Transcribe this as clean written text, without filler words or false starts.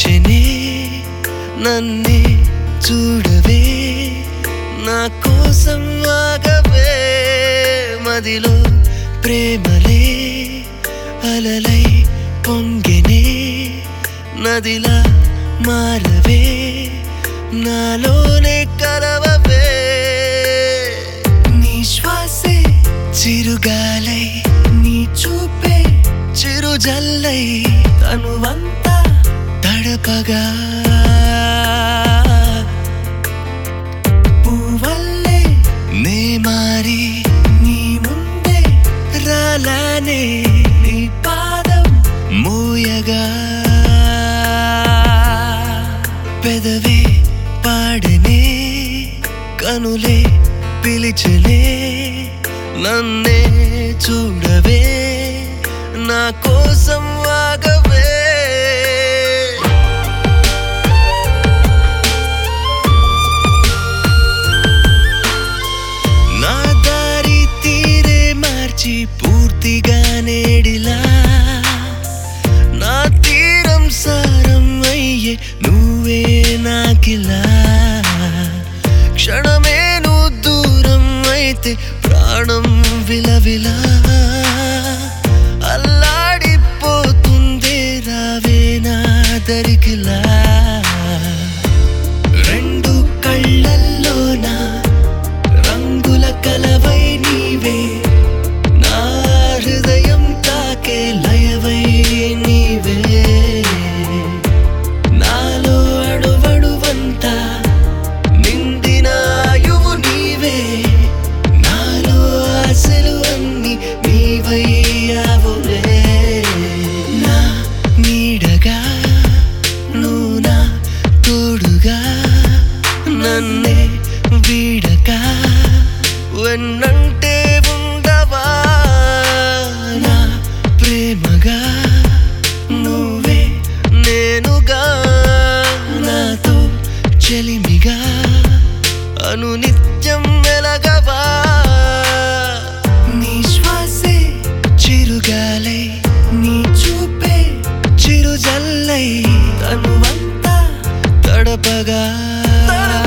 పిలిచెనే నన్నే చూడవే నా కోసం ఆగవే మదిలో ప్రేమలే అలలై పొంగెనే నదిలా మారవే నాలోనే కలవవే నీ శ్వాసే చిరుగాలై నీ చూపే చిరుజల్లై తనువంతా తడపగా పువ్వల్లే నే మారి నీ ముందే రాలానే నీ పాదం మోయగా పెదవే పాడనే కనులే పిలిచలే నన్నే చూడవే నా కోసం ఆగవే నా దారి తీరే మార్చి పూర్తిగా నేడిలా నా తీరం సారం అయ్యే నువ్వే నాకిలా క్షణమే నువ్వు దూరం అయితే ప్రాణం విలవిలా అల్లాడిపోతుందే రావే నా దరికిలా రెండు కళ్ళల్లోన రంగుల కలవై నీవే నా హృదయం తాకే లయవై నీవే నాలో అడువడువంతా నిండిన ఆయువు నీవే నాలో ఆశలు అన్ని నీవయ్యావులే నా నీడగా నువ్వు నా తోడుగా నన్నే వీడక వెన్నంటే ఉండవా నా ప్రేమగా నువ్వే నేనుగా నాతో చెలిమిగా అనునిత్యం వెలగవా నీ శ్వాసే చిరుగాలై నీ చూపే చిరుజల్లై తనువంతా తడపగా